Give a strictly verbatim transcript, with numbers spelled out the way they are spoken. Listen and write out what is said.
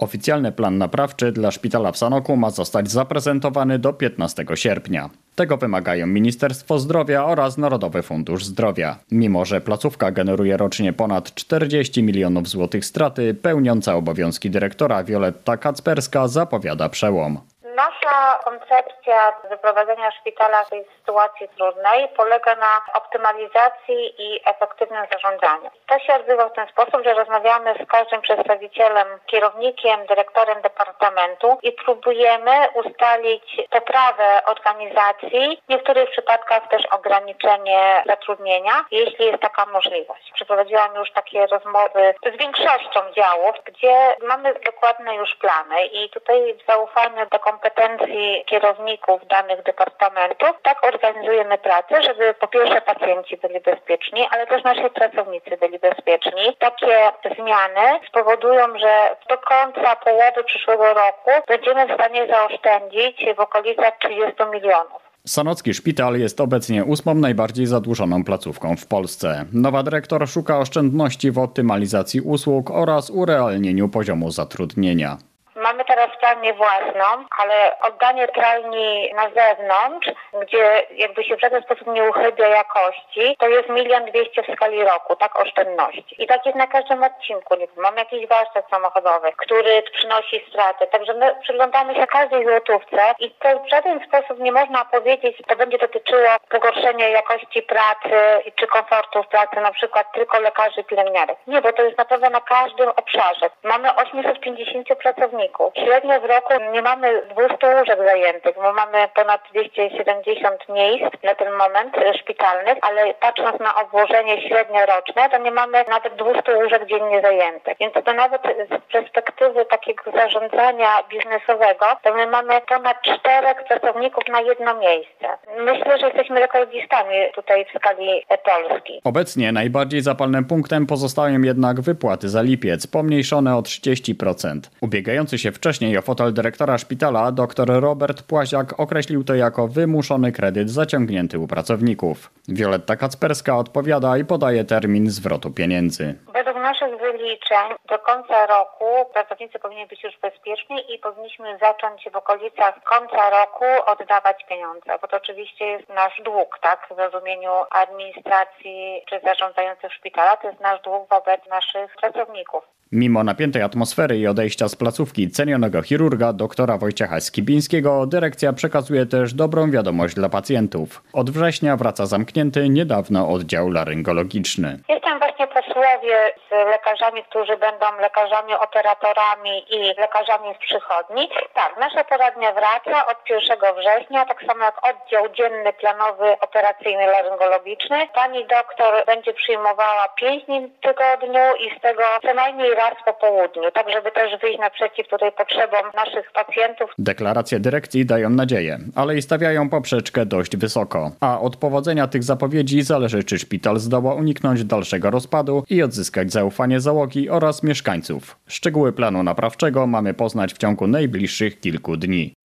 Oficjalny plan naprawczy dla szpitala w Sanoku ma zostać zaprezentowany do piętnastego sierpnia. Tego wymagają Ministerstwo Zdrowia oraz Narodowy Fundusz Zdrowia. Mimo że placówka generuje rocznie ponad czterdzieści milionów złotych straty, pełniąca obowiązki dyrektora Wioletta Kacperska zapowiada przełom. Nasza koncepcja wyprowadzenia szpitala z tej sytuacji trudnej polega na optymalizacji i efektywnym zarządzaniu. To się odbywa w ten sposób, że rozmawiamy z każdym przedstawicielem, kierownikiem, dyrektorem departamentu i próbujemy ustalić poprawę organizacji, w niektórych przypadkach też ograniczenie zatrudnienia, jeśli jest taka możliwość. Przeprowadziłam już takie rozmowy z większością działów, gdzie mamy dokładne już plany i tutaj zaufanie do kompetencji kierowników danych departamentów. Tak organizujemy pracę, żeby po pierwsze pacjenci byli bezpieczni, ale też nasi pracownicy byli bezpieczni. Takie zmiany spowodują, że do końca połowy przyszłego roku będziemy w stanie zaoszczędzić w okolicach trzydziestu milionów. Sanocki Szpital jest obecnie ósmą najbardziej zadłużoną placówką w Polsce. Nowa dyrektor szuka oszczędności w optymalizacji usług oraz urealnieniu poziomu zatrudnienia. Mamy teraz pralnię własną, ale oddanie pralni na zewnątrz, gdzie jakby się w żaden sposób nie uchybia jakości, to jest milion dwieście w skali roku, tak, oszczędności. I tak jest na każdym odcinku. Mamy jakiś warsztat samochodowy, który przynosi straty. Także my przyglądamy się każdej złotówce i to w żaden sposób nie można powiedzieć, że to będzie dotyczyło pogorszenia jakości pracy czy komfortu w pracy, na przykład tylko lekarzy, pielęgniarek. Nie, bo to jest naprawdę na każdym obszarze. Mamy osiemset pięćdziesięciu pracowników. Średnio w roku nie mamy dwieście łóżek zajętych, bo mamy ponad dwieście siedemdziesiąt miejsc na ten moment szpitalnych, ale patrząc na obłożenie średnioroczne, to nie mamy nawet dwieście łóżek dziennie zajętych. Więc to nawet z perspektywy takiego zarządzania biznesowego, to my mamy ponad czterech pracowników na jedno miejsce. Myślę, że jesteśmy rekordzistami tutaj w skali Polski. Obecnie najbardziej zapalnym punktem pozostają jednak wypłaty za lipiec, pomniejszone o trzydzieści procent. Ubiegający się wcześniej o fotel dyrektora szpitala, dr Robert Płaziak określił to jako wymuszony kredyt zaciągnięty u pracowników. Wioletta Kacperska odpowiada i podaje termin zwrotu pieniędzy. Według naszych wyliczeń do końca roku pracownicy powinni być już bezpieczni i powinniśmy zacząć w okolicach końca roku oddawać pieniądze, bo to oczywiście jest nasz dług, tak, w rozumieniu administracji czy zarządzających szpitala, to jest nasz dług wobec naszych pracowników. Mimo napiętej atmosfery i odejścia z placówki cenionego chirurga doktora Wojciecha Skibińskiego, dyrekcja przekazuje też dobrą wiadomość dla pacjentów. Od września wraca zamknięty niedawno oddział laryngologiczny. Jestem właśnie po słowie z lekarzami, którzy będą lekarzami operatorami i lekarzami z przychodni. Tak, nasza poradnia wraca od pierwszego września, tak samo jak oddział dzienny, planowy, operacyjny, laryngologiczny. Pani doktor będzie przyjmowała pięć dni w tygodniu i z tego co najmniej raz po południu, tak żeby też wyjść naprzeciw tutaj potrzebom naszych pacjentów. Deklaracje dyrekcji dają nadzieję, ale i stawiają poprzeczkę dość wysoko. A od powodzenia tych zapowiedzi zależy, czy szpital zdoła uniknąć dalszego rozpadu i odzyskać zaufanie załogi oraz mieszkańców. Szczegóły planu naprawczego mamy poznać w ciągu najbliższych kilku dni.